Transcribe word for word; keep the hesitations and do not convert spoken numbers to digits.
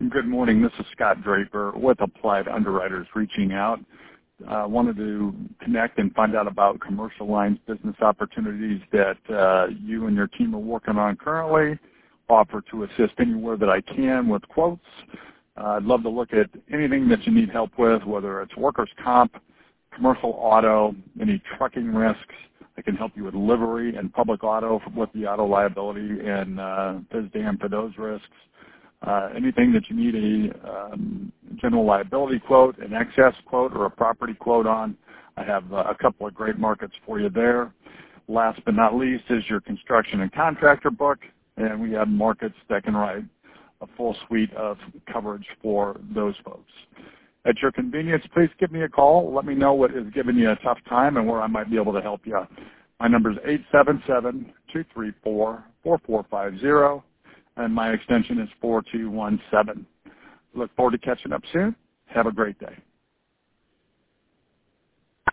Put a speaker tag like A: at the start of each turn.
A: Good morning. This is Scott Draper with Applied Underwriters reaching out. I uh, wanted to connect and find out about commercial lines business opportunities that uh, you and your team are working on currently. Offer to assist anywhere that I can with quotes. Uh, I'd love to look at anything that you need help with, whether it's workers' comp, commercial auto, any trucking risks. I can help you with livery and public auto with the auto liability and uh, FISDAM for those risks. Uh, anything that you need a um, general liability quote, an excess quote, or a property quote on, I have uh, a couple of great markets for you there. Last but not least is your construction and contractor book, and we have markets that can write a full suite of coverage for those folks. At your convenience, please give me a call. Let me know what is giving you a tough time and where I might be able to help you. My number is eight seven seven, two three four, four four five zero. And my extension is four two one seven. Look forward to catching up soon. Have a great day.